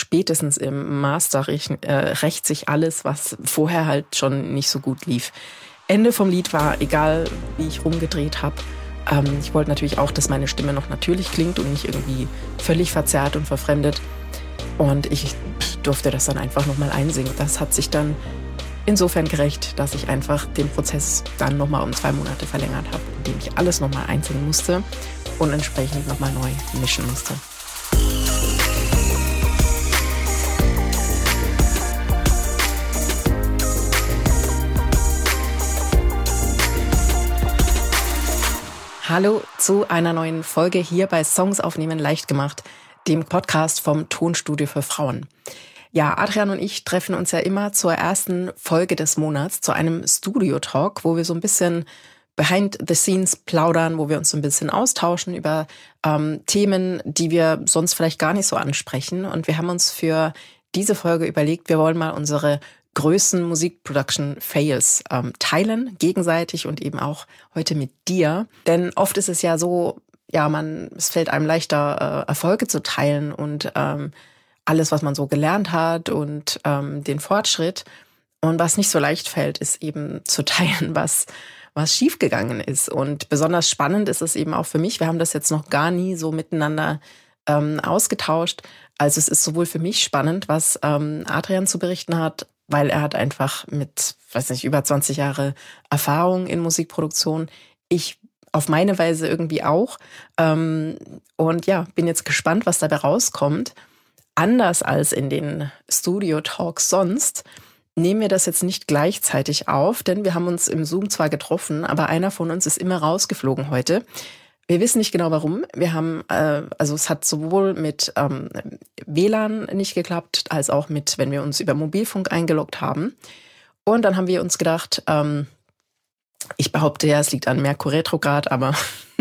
spätestens im Master rächt sich alles, was vorher halt schon nicht so gut lief. Ende vom Lied war, egal wie ich rumgedreht habe. Ich wollte natürlich auch, dass meine Stimme noch natürlich klingt und nicht irgendwie völlig verzerrt und verfremdet. Und ich durfte das dann einfach nochmal einsingen. Das hat sich dann insofern gerecht, dass ich einfach den Prozess dann nochmal um 2 Monate verlängert habe, indem ich alles nochmal einsingen musste und entsprechend nochmal neu mischen musste. Hallo zu einer neuen Folge hier bei Songs aufnehmen leicht gemacht, dem Podcast vom Tonstudio für Frauen. Ja, Adrian und ich treffen uns ja immer zur ersten Folge des Monats, zu einem Studio-Talk, wo wir so ein bisschen behind the scenes plaudern, wo wir uns so ein bisschen austauschen über Themen, die wir sonst vielleicht gar nicht so ansprechen. Und wir haben uns für diese Folge überlegt, wir wollen mal unsere größten Musikproduction-Fails teilen, gegenseitig und eben auch heute mit dir. Denn oft ist es ja so, ja, es fällt einem leichter, Erfolge zu teilen und alles, was man so gelernt hat und den Fortschritt. Und was nicht so leicht fällt, ist eben zu teilen, was schiefgegangen ist. Und besonders spannend ist es eben auch für mich. Wir haben das jetzt noch gar nie so miteinander ausgetauscht. Also es ist sowohl für mich spannend, was Adrian zu berichten hat, weil er hat einfach mit, über 20 Jahre Erfahrung in Musikproduktion. Ich auf meine Weise irgendwie auch. Und ja, bin jetzt gespannt, was dabei rauskommt. Anders als in den Studio-Talks sonst, nehmen wir das jetzt nicht gleichzeitig auf, denn wir haben uns im Zoom zwar getroffen, aber einer von uns ist immer rausgeflogen heute. Wir wissen nicht genau warum. Wir haben, es hat sowohl mit WLAN nicht geklappt, als auch mit, wenn wir uns über Mobilfunk eingeloggt haben. Und dann haben wir uns gedacht, ich behaupte ja, es liegt an Merkur Retrograd, aber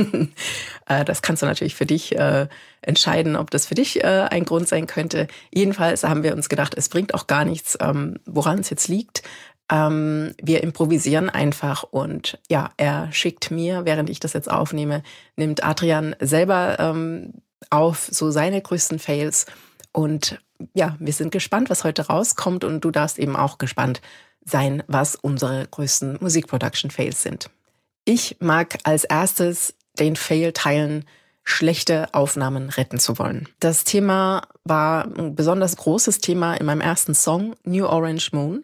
das kannst du natürlich für dich entscheiden, ob das für dich ein Grund sein könnte. Jedenfalls haben wir uns gedacht, es bringt auch gar nichts, woran es jetzt liegt. Wir improvisieren einfach und ja, er schickt mir, während ich das jetzt aufnehme, nimmt Adrian selber auf so seine größten Fails. Und ja, wir sind gespannt, was heute rauskommt und du darfst eben auch gespannt sein, was unsere größten Musikproduction-Fails sind. Ich mag als erstes den Fail teilen, schlechte Aufnahmen retten zu wollen. Das Thema war ein besonders großes Thema in meinem ersten Song, New Orange Moon.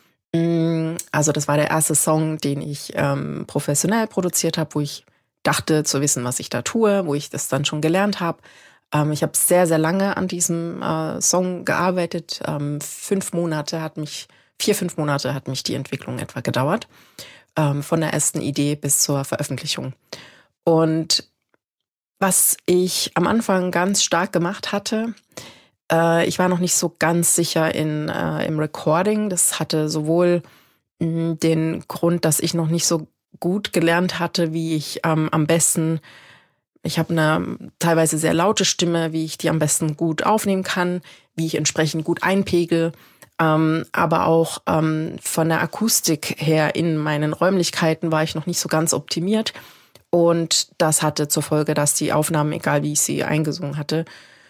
Also das war der erste Song, den ich professionell produziert habe, wo ich dachte zu wissen, was ich da tue, wo ich das dann schon gelernt habe. Ich habe sehr, sehr lange an diesem Song gearbeitet. 5 Monate hat mich die Entwicklung etwa gedauert. Von der ersten Idee bis zur Veröffentlichung. Und was ich am Anfang ganz stark gemacht hatte, ich war noch nicht so ganz sicher im Recording. Das hatte sowohl den Grund, dass ich noch nicht so gut gelernt hatte, wie ich am besten, ich habe eine teilweise sehr laute Stimme, wie ich die am besten gut aufnehmen kann, wie ich entsprechend gut einpegel, aber auch von der Akustik her in meinen Räumlichkeiten war ich noch nicht so ganz optimiert. Und das hatte zur Folge, dass die Aufnahmen, egal wie ich sie eingesungen hatte,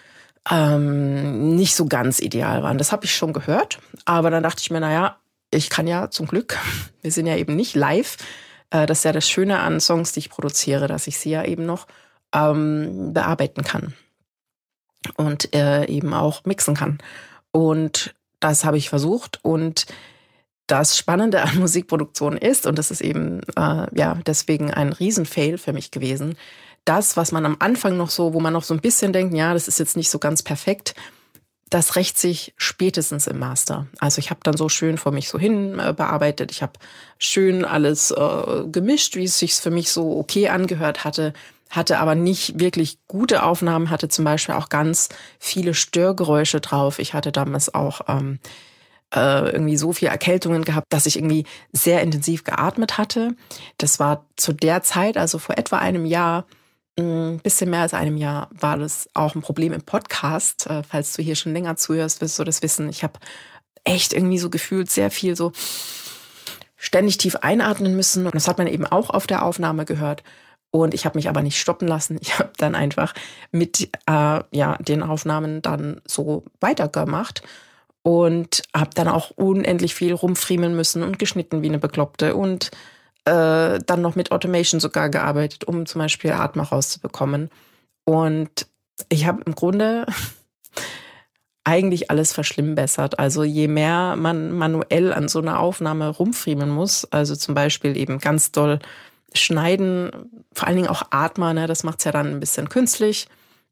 nicht so ganz ideal waren. Das habe ich schon gehört, aber dann dachte ich mir, naja, ich kann ja zum Glück, wir sind ja eben nicht live, das ist ja das Schöne an Songs, die ich produziere, dass ich sie ja eben noch bearbeiten kann und eben auch mixen kann. Und das habe ich versucht und das Spannende an Musikproduktion ist, und das ist eben deswegen ein Riesenfail für mich gewesen, das, was man am Anfang noch so, wo man noch so ein bisschen denkt, ja, das ist jetzt nicht so ganz perfekt, das rächt sich spätestens im Master. Also ich habe dann so schön vor mich so hin bearbeitet, ich habe schön alles gemischt, wie es sich für mich so okay angehört hatte aber nicht wirklich gute Aufnahmen, hatte zum Beispiel auch ganz viele Störgeräusche drauf. Ich hatte damals auch irgendwie so viel Erkältungen gehabt, dass ich irgendwie sehr intensiv geatmet hatte. Das war zu der Zeit, also vor etwa einem Jahr, ein bisschen mehr als einem Jahr, war das auch ein Problem im Podcast. Falls du hier schon länger zuhörst, wirst du das wissen. Ich habe echt irgendwie so gefühlt sehr viel so ständig tief einatmen müssen. Und das hat man eben auch auf der Aufnahme gehört. Und ich habe mich aber nicht stoppen lassen. Ich habe dann einfach mit den Aufnahmen dann so weitergemacht und habe dann auch unendlich viel rumfriemeln müssen und geschnitten wie eine Bekloppte und dann noch mit Automation sogar gearbeitet, um zum Beispiel Atma rauszubekommen. Und ich habe im Grunde eigentlich alles verschlimmbessert. Also je mehr man manuell an so einer Aufnahme rumfriemeln muss, also zum Beispiel eben ganz doll schneiden, vor allen Dingen auch Atma, ne, das macht's ja dann ein bisschen künstlich,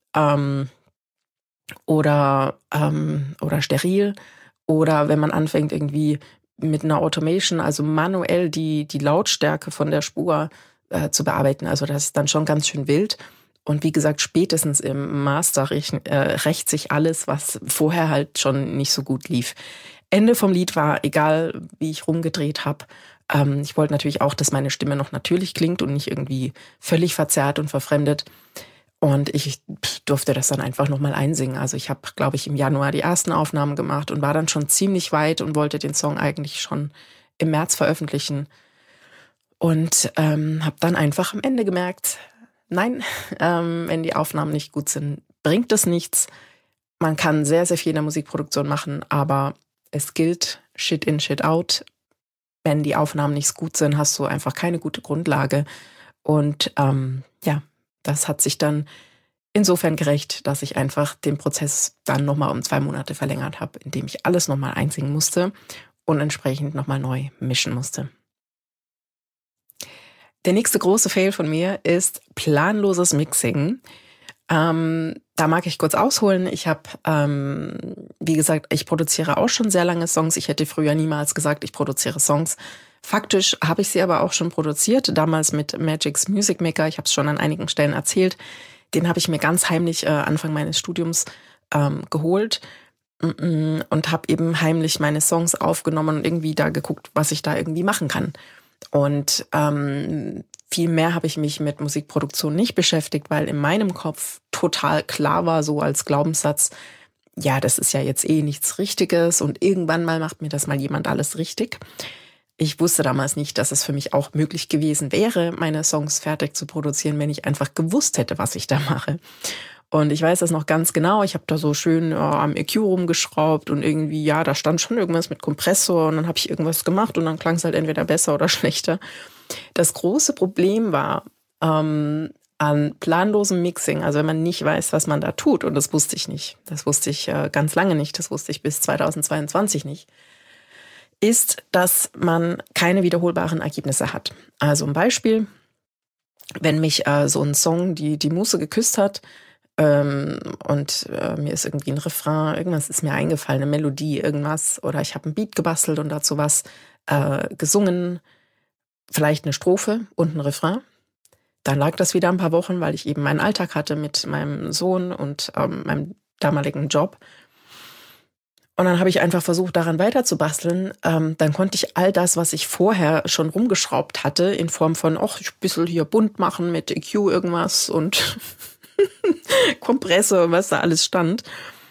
oder steril. Oder wenn man anfängt irgendwie mit einer Automation, also manuell die Lautstärke von der Spur zu bearbeiten. Also das ist dann schon ganz schön wild. Und wie gesagt, spätestens im Master rächt sich alles, was vorher halt schon nicht so gut lief. Ende vom Lied war, egal wie ich rumgedreht habe, ich wollte natürlich auch, dass meine Stimme noch natürlich klingt und nicht irgendwie völlig verzerrt und verfremdet. Und ich durfte das dann einfach nochmal einsingen. Also ich habe, glaube ich, im Januar die ersten Aufnahmen gemacht und war dann schon ziemlich weit und wollte den Song eigentlich schon im März veröffentlichen. Und habe dann einfach am Ende gemerkt, nein, wenn die Aufnahmen nicht gut sind, bringt es nichts. Man kann sehr, sehr viel in der Musikproduktion machen, aber es gilt Shit in, Shit out. Wenn die Aufnahmen nicht gut sind, hast du einfach keine gute Grundlage. Und das hat sich dann insofern gerecht, dass ich einfach den Prozess dann nochmal um 2 Monate verlängert habe, indem ich alles nochmal einsingen musste und entsprechend nochmal neu mischen musste. Der nächste große Fail von mir ist planloses Mixing. Da mag ich kurz ausholen. Ich habe, wie gesagt, ich produziere auch schon sehr lange Songs. Ich hätte früher niemals gesagt, ich produziere Songs. Faktisch habe ich sie aber auch schon produziert, damals mit Magix Music Maker. Ich habe es schon an einigen Stellen erzählt. Den habe ich mir ganz heimlich Anfang meines Studiums geholt und habe eben heimlich meine Songs aufgenommen und irgendwie da geguckt, was ich da irgendwie machen kann. Und viel mehr habe ich mich mit Musikproduktion nicht beschäftigt, weil in meinem Kopf total klar war, so als Glaubenssatz, ja, das ist ja jetzt eh nichts Richtiges und irgendwann mal macht mir das mal jemand alles richtig. Ich wusste damals nicht, dass es für mich auch möglich gewesen wäre, meine Songs fertig zu produzieren, wenn ich einfach gewusst hätte, was ich da mache. Und ich weiß das noch ganz genau. Ich habe da so schön am EQ rumgeschraubt und irgendwie, ja, da stand schon irgendwas mit Kompressor und dann habe ich irgendwas gemacht und dann klang es halt entweder besser oder schlechter. Das große Problem war an planlosem Mixing, also wenn man nicht weiß, was man da tut, und das wusste ich nicht. Das wusste ich ganz lange nicht. Das wusste ich bis 2022 nicht. Ist, dass man keine wiederholbaren Ergebnisse hat. Also ein Beispiel, wenn mich so ein Song die Muse geküsst hat und mir ist irgendwie ein Refrain, irgendwas ist mir eingefallen, eine Melodie, irgendwas, oder ich habe einen Beat gebastelt und dazu was gesungen, vielleicht eine Strophe und ein Refrain. Dann lag das wieder ein paar Wochen, weil ich eben meinen Alltag hatte mit meinem Sohn und meinem damaligen Job. Und dann habe ich einfach versucht, daran weiterzubasteln. Dann konnte ich all das, was ich vorher schon rumgeschraubt hatte, in Form von, ach, ich bisschen hier bunt machen mit EQ irgendwas und Kompressor, was da alles stand.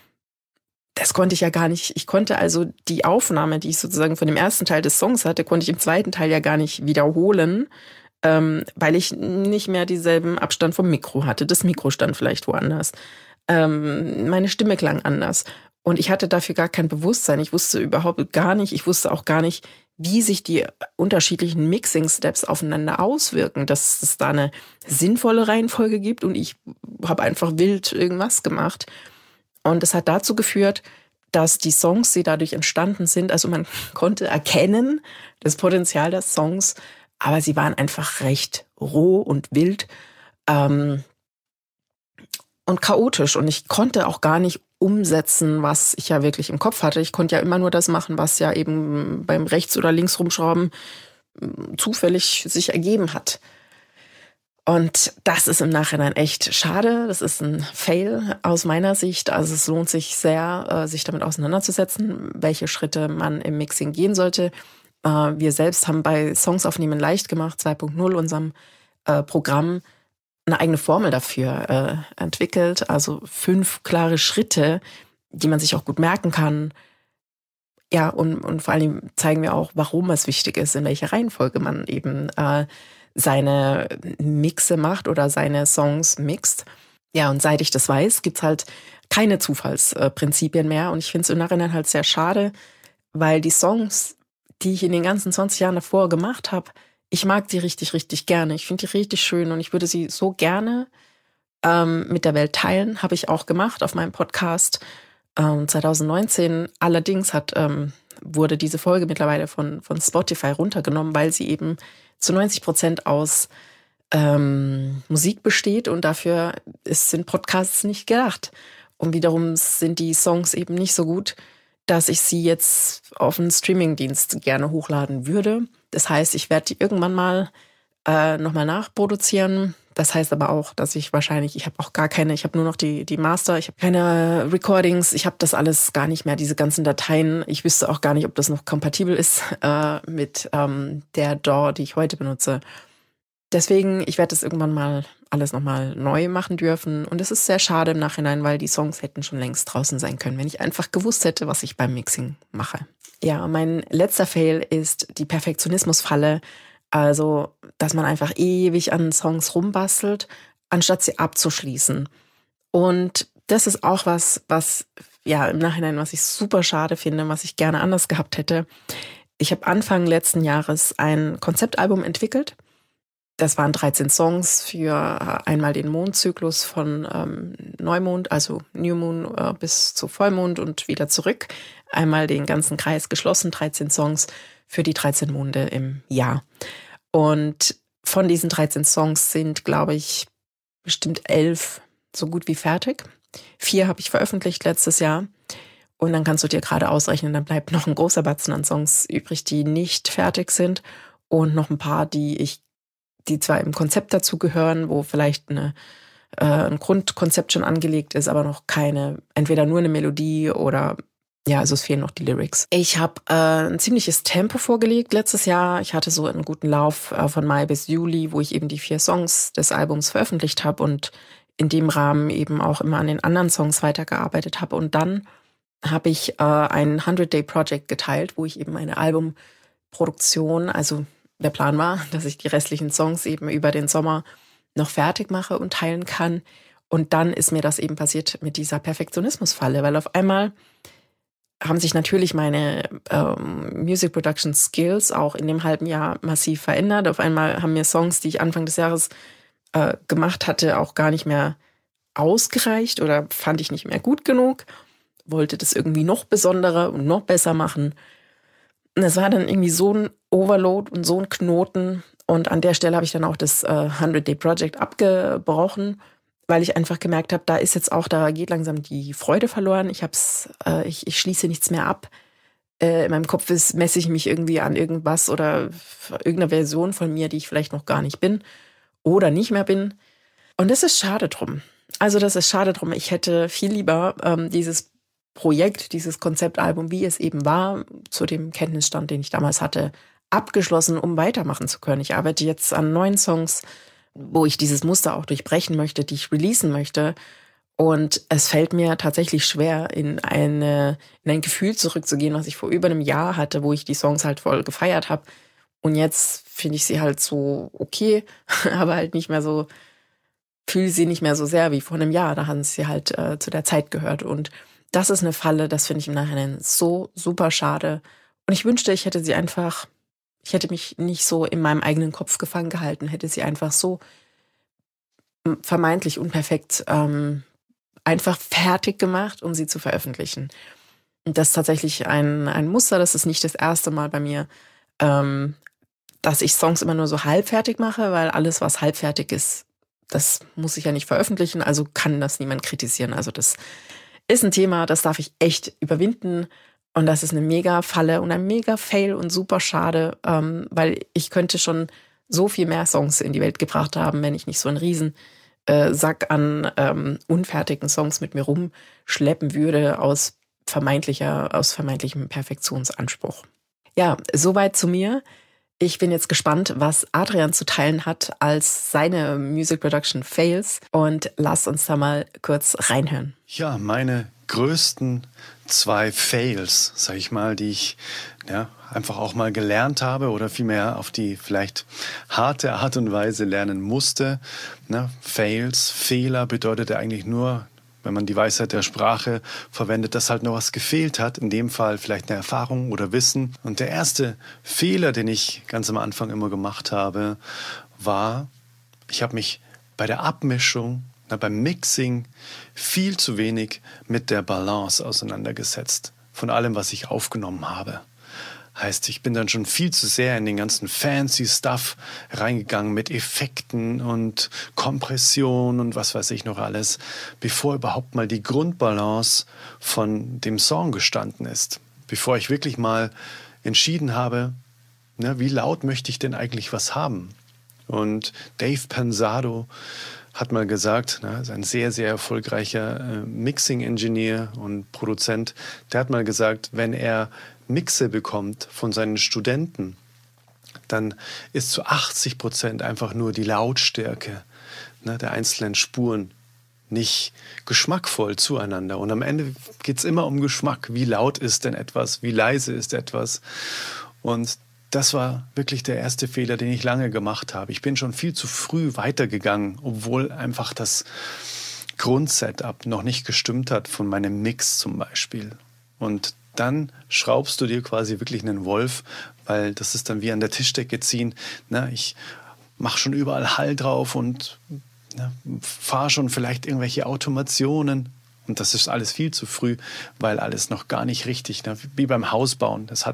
Das konnte ich ja gar nicht. Ich konnte also die Aufnahme, die ich sozusagen von dem ersten Teil des Songs hatte, konnte ich im zweiten Teil ja gar nicht wiederholen, weil ich nicht mehr dieselben Abstand vom Mikro hatte. Das Mikro stand vielleicht woanders. Meine Stimme klang anders. Und ich hatte dafür gar kein Bewusstsein. Ich wusste überhaupt gar nicht, ich wusste auch gar nicht, wie sich die unterschiedlichen Mixing-Steps aufeinander auswirken, dass es da eine sinnvolle Reihenfolge gibt und ich habe einfach wild irgendwas gemacht. Und das hat dazu geführt, dass die Songs, die dadurch entstanden sind, also man konnte erkennen, das Potenzial der Songs, aber sie waren einfach recht roh und wild und chaotisch. Und ich konnte auch gar nicht umsetzen, was ich ja wirklich im Kopf hatte. Ich konnte ja immer nur das machen, was ja eben beim Rechts- oder Links rumschrauben zufällig sich ergeben hat. Und das ist im Nachhinein echt schade. Das ist ein Fail aus meiner Sicht. Also es lohnt sich sehr, sich damit auseinanderzusetzen, welche Schritte man im Mixing gehen sollte. Wir selbst haben bei Songs aufnehmen leicht gemacht, 2.0, unserem Programm, eine eigene Formel dafür entwickelt. Also 5 klare Schritte, die man sich auch gut merken kann. Ja, und vor allem zeigen wir auch, warum es wichtig ist, in welcher Reihenfolge man eben seine Mixe macht oder seine Songs mixt. Ja, und seit ich das weiß, gibt's halt keine Zufallsprinzipien mehr. Und ich finde es im Nachhinein halt sehr schade, weil die Songs, die ich in den ganzen 20 Jahren davor gemacht habe, ich mag die richtig, richtig gerne. Ich finde die richtig schön und ich würde sie so gerne mit der Welt teilen. Habe ich auch gemacht auf meinem Podcast 2019. Allerdings wurde diese Folge mittlerweile von Spotify runtergenommen, weil sie eben zu 90% aus Musik besteht und dafür sind Podcasts nicht gedacht. Und wiederum sind die Songs eben nicht so gut, dass ich sie jetzt auf einen Streamingdienst gerne hochladen würde. Das heißt, ich werde die irgendwann mal nochmal nachproduzieren. Das heißt aber auch, dass ich habe auch gar keine, ich habe nur noch die Master, ich habe keine Recordings, ich habe das alles gar nicht mehr, diese ganzen Dateien. Ich wüsste auch gar nicht, ob das noch kompatibel ist mit der DAW, die ich heute benutze. Deswegen, ich werde das irgendwann mal alles nochmal neu machen dürfen. Und es ist sehr schade im Nachhinein, weil die Songs hätten schon längst draußen sein können, wenn ich einfach gewusst hätte, was ich beim Mixing mache. Ja, mein letzter Fail ist die Perfektionismusfalle. Also, dass man einfach ewig an Songs rumbastelt, anstatt sie abzuschließen. Und das ist auch was ja im Nachhinein, was ich super schade finde, was ich gerne anders gehabt hätte. Ich habe Anfang letzten Jahres ein Konzeptalbum entwickelt. Das waren 13 Songs für einmal den Mondzyklus von Neumond, also New Moon bis zu Vollmond und wieder zurück. Einmal den ganzen Kreis geschlossen, 13 Songs für die 13 Monde im Jahr. Und von diesen 13 Songs sind, glaube ich, bestimmt 11 so gut wie fertig. 4 habe ich veröffentlicht letztes Jahr. Und dann kannst du dir gerade ausrechnen, dann bleibt noch ein großer Batzen an Songs übrig, die nicht fertig sind. Und noch ein paar, die zwar im Konzept dazu gehören, wo vielleicht ein Grundkonzept schon angelegt ist, aber noch entweder nur eine Melodie oder ja, also es fehlen noch die Lyrics. Ich habe ein ziemliches Tempo vorgelegt letztes Jahr. Ich hatte so einen guten Lauf von Mai bis Juli, wo ich eben die 4 Songs des Albums veröffentlicht habe und in dem Rahmen eben auch immer an den anderen Songs weitergearbeitet habe. Und dann habe ich ein 100-Day-Project geteilt, wo ich eben eine Albumproduktion, also der Plan war, dass ich die restlichen Songs eben über den Sommer noch fertig mache und teilen kann. Und dann ist mir das eben passiert mit dieser Perfektionismusfalle, weil auf einmal haben sich natürlich meine Music Production Skills auch in dem halben Jahr massiv verändert. Auf einmal haben mir Songs, die ich Anfang des Jahres gemacht hatte, auch gar nicht mehr ausgereicht oder fand ich nicht mehr gut genug. Wollte das irgendwie noch besonderer und noch besser machen. Und es war dann irgendwie so ein Overload und so ein Knoten. Und an der Stelle habe ich dann auch das 100-Day Project abgebrochen, weil ich einfach gemerkt habe, da geht langsam die Freude verloren. Ich schließe nichts mehr ab. In meinem Kopf messe ich mich irgendwie an irgendwas oder irgendeiner Version von mir, die ich vielleicht noch gar nicht bin oder nicht mehr bin. Und das ist schade drum. Also das ist schade drum. Ich hätte viel lieber dieses Projekt, dieses Konzeptalbum, wie es eben war, zu dem Kenntnisstand, den ich damals hatte, abgeschlossen, um weitermachen zu können. Ich arbeite jetzt an neuen Songs, wo ich dieses Muster auch durchbrechen möchte, die ich releasen möchte. Und es fällt mir tatsächlich schwer, in ein Gefühl zurückzugehen, was ich vor über einem Jahr hatte, wo ich die Songs halt voll gefeiert habe. Und jetzt finde ich sie halt so okay, aber halt nicht mehr so, fühle sie nicht mehr so sehr wie vor einem Jahr. Da haben sie halt zu der Zeit gehört. Und das ist eine Falle, das finde ich im Nachhinein so super schade. Und ich wünschte, ich hätte mich nicht so in meinem eigenen Kopf gefangen gehalten, hätte sie einfach so vermeintlich unperfekt einfach fertig gemacht, um sie zu veröffentlichen. Und das ist tatsächlich ein Muster, das ist nicht das erste Mal bei mir, dass ich Songs immer nur so halbfertig mache, weil alles, was halbfertig ist, das muss ich ja nicht veröffentlichen, also kann das niemand kritisieren. Also das ist ein Thema, das darf ich echt überwinden. Und das ist eine mega Falle und ein mega Fail und super schade, weil ich könnte schon so viel mehr Songs in die Welt gebracht haben, wenn ich nicht so einen riesen Sack an unfertigen Songs mit mir rumschleppen würde aus vermeintlichem Perfektionsanspruch. Ja, soweit zu mir. Ich bin jetzt gespannt, was Adrian zu teilen hat als seine Music Production Fails und lasst uns da mal kurz reinhören. Ja, meine größten 2 Fails, sage ich mal, die ich einfach auch mal gelernt habe oder vielmehr auf die vielleicht harte Art und Weise lernen musste. Fails, Fehler bedeutet ja eigentlich nur, wenn man die Weisheit der Sprache verwendet, dass halt noch was gefehlt hat. In dem Fall vielleicht eine Erfahrung oder Wissen. Und der erste Fehler, den ich ganz am Anfang immer gemacht habe, war, ich habe mich bei der Abmischung, beim Mixing viel zu wenig mit der Balance auseinandergesetzt von allem, was ich aufgenommen habe. Heißt, ich bin dann schon viel zu sehr in den ganzen fancy Stuff reingegangen mit Effekten und Kompression und was weiß ich noch alles, bevor überhaupt mal die Grundbalance von dem Song gestanden ist. Bevor ich wirklich mal entschieden habe, wie laut möchte ich denn eigentlich was haben? Und Dave Pensado hat mal gesagt, ist ein sehr, sehr erfolgreicher Mixing-Engineer und Produzent, der hat mal gesagt, wenn er Mixe bekommt von seinen Studenten, dann ist zu 80% einfach nur die Lautstärke der einzelnen Spuren nicht geschmackvoll zueinander. Und am Ende geht es immer um Geschmack. Wie laut ist denn etwas? Wie leise ist etwas? Und das war wirklich der erste Fehler, den ich lange gemacht habe. Ich bin schon viel zu früh weitergegangen, obwohl einfach das Grundsetup noch nicht gestimmt hat von meinem Mix zum Beispiel. Und dann schraubst du dir quasi wirklich einen Wolf, weil das ist dann wie an der Tischdecke ziehen. Ich mache schon überall Hall drauf und fahre schon vielleicht irgendwelche Automationen. Und das ist alles viel zu früh, weil alles noch gar nicht richtig, wie beim Hausbauen. Das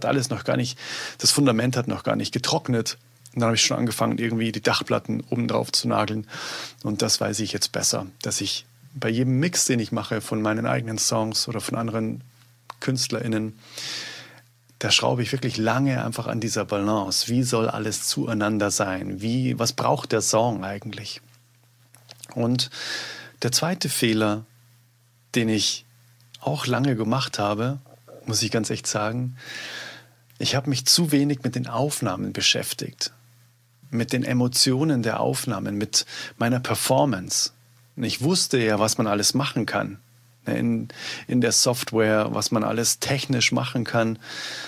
Fundament hat noch gar nicht getrocknet. Und dann habe ich schon angefangen, irgendwie die Dachplatten oben drauf zu nageln. Und das weiß ich jetzt besser, dass ich bei jedem Mix, den ich mache von meinen eigenen Songs oder von anderen KünstlerInnen, da schraube ich wirklich lange einfach an dieser Balance. Wie soll alles zueinander sein? Was braucht der Song eigentlich? Und der zweite Fehler, den ich auch lange gemacht habe, muss ich ganz echt sagen, ich habe mich zu wenig mit den Aufnahmen beschäftigt, mit den Emotionen der Aufnahmen, mit meiner Performance. Und ich wusste ja, was man alles machen kann in der Software, was man alles technisch machen kann.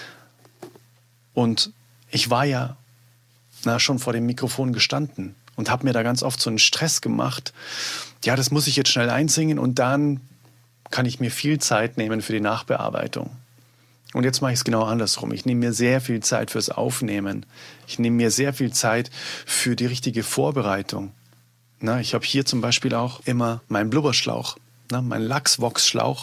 Und ich war ja schon vor dem Mikrofon gestanden und habe mir da ganz oft so einen Stress gemacht. Ja, das muss ich jetzt schnell einsingen und dann kann ich mir viel Zeit nehmen für die Nachbearbeitung. Und jetzt mache ich es genau andersrum. Ich nehme mir sehr viel Zeit fürs Aufnehmen. Ich nehme mir sehr viel Zeit für die richtige Vorbereitung. Ich habe hier zum Beispiel auch immer meinen Blubberschlauch, meinen Lachsvox-Schlauch.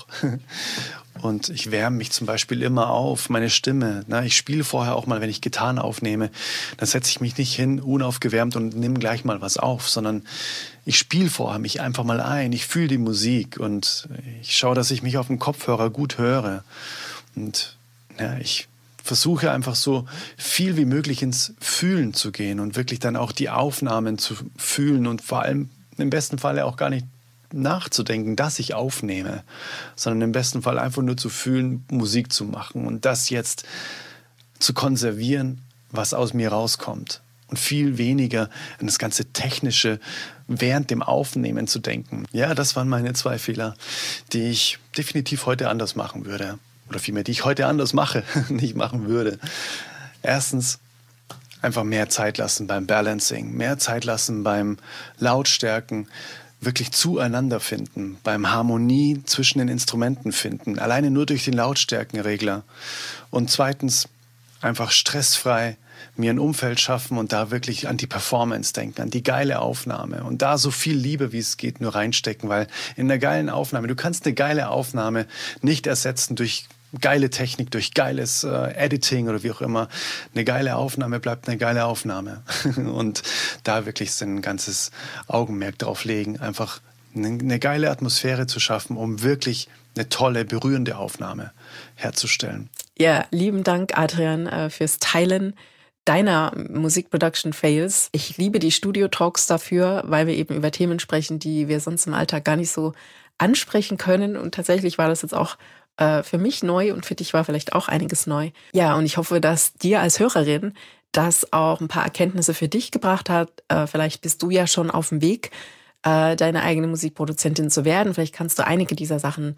Und ich wärme mich zum Beispiel immer auf, meine Stimme. Ich spiele vorher auch mal, wenn ich Gitarren aufnehme, dann setze ich mich nicht hin, unaufgewärmt und nehme gleich mal was auf, sondern ich spiele vorher mich einfach mal ein. Ich fühle die Musik und ich schaue, dass ich mich auf dem Kopfhörer gut höre. Und ich versuche einfach so viel wie möglich ins Fühlen zu gehen und wirklich dann auch die Aufnahmen zu fühlen und vor allem im besten Falle auch gar nicht nachzudenken, dass ich aufnehme, sondern im besten Fall einfach nur zu fühlen, Musik zu machen und das jetzt zu konservieren, was aus mir rauskommt. Und viel weniger an das ganze Technische während dem Aufnehmen zu denken. Ja, das waren meine 2 Fehler, die ich definitiv heute anders machen würde. Oder vielmehr, die ich heute anders mache, nicht machen würde. Erstens, einfach mehr Zeit lassen beim Balancing, mehr Zeit lassen beim Lautstärken, wirklich zueinander finden, beim Harmonie zwischen den Instrumenten finden, alleine nur durch den Lautstärkenregler. Und zweitens, einfach stressfrei mir ein Umfeld schaffen und da wirklich an die Performance denken, an die geile Aufnahme und da so viel Liebe, wie es geht, nur reinstecken, weil in einer geilen Aufnahme, du kannst eine geile Aufnahme nicht ersetzen durch geile Technik, durch geiles Editing oder wie auch immer. Eine geile Aufnahme bleibt eine geile Aufnahme. Und da wirklich ein ganzes Augenmerk drauf legen, einfach eine geile Atmosphäre zu schaffen, um wirklich eine tolle, berührende Aufnahme herzustellen. Ja, lieben Dank, Adrian, fürs Teilen deiner Musikproduction-Fails. Ich liebe die Studio-Talks dafür, weil wir eben über Themen sprechen, die wir sonst im Alltag gar nicht so ansprechen können. Und tatsächlich war das jetzt auch für mich neu und für dich war vielleicht auch einiges neu. Ja, und ich hoffe, dass dir als Hörerin das auch ein paar Erkenntnisse für dich gebracht hat. Vielleicht bist du ja schon auf dem Weg, deine eigene Musikproduzentin zu werden. Vielleicht kannst du einige dieser Sachen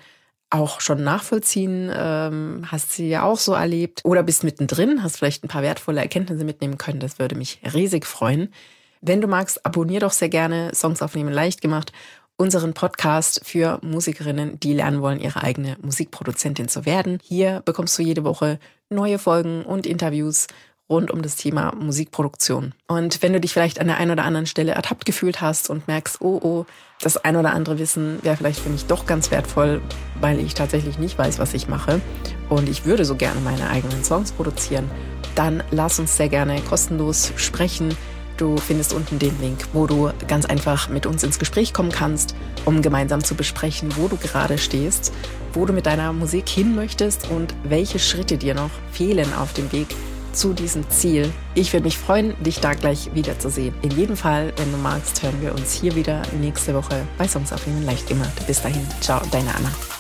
auch schon nachvollziehen, hast sie ja auch so erlebt oder bist mittendrin, hast vielleicht ein paar wertvolle Erkenntnisse mitnehmen können. Das würde mich riesig freuen. Wenn du magst, abonnier doch sehr gerne Songs aufnehmen leicht gemacht, unseren Podcast für Musikerinnen, die lernen wollen, ihre eigene Musikproduzentin zu werden. Hier bekommst du jede Woche neue Folgen und Interviews rund um das Thema Musikproduktion. Und wenn du dich vielleicht an der einen oder anderen Stelle ertappt gefühlt hast und merkst, oh, das ein oder andere Wissen wäre vielleicht für mich doch ganz wertvoll, weil ich tatsächlich nicht weiß, was ich mache und ich würde so gerne meine eigenen Songs produzieren, dann lass uns sehr gerne kostenlos sprechen. Du findest unten den Link, wo du ganz einfach mit uns ins Gespräch kommen kannst, um gemeinsam zu besprechen, wo du gerade stehst, wo du mit deiner Musik hin möchtest und welche Schritte dir noch fehlen auf dem Weg zu diesem Ziel. Ich würde mich freuen, dich da gleich wiederzusehen. In jedem Fall, wenn du magst, hören wir uns hier wieder nächste Woche bei Songs aufnehmen leicht gemacht. Bis dahin, ciao, deine Anna.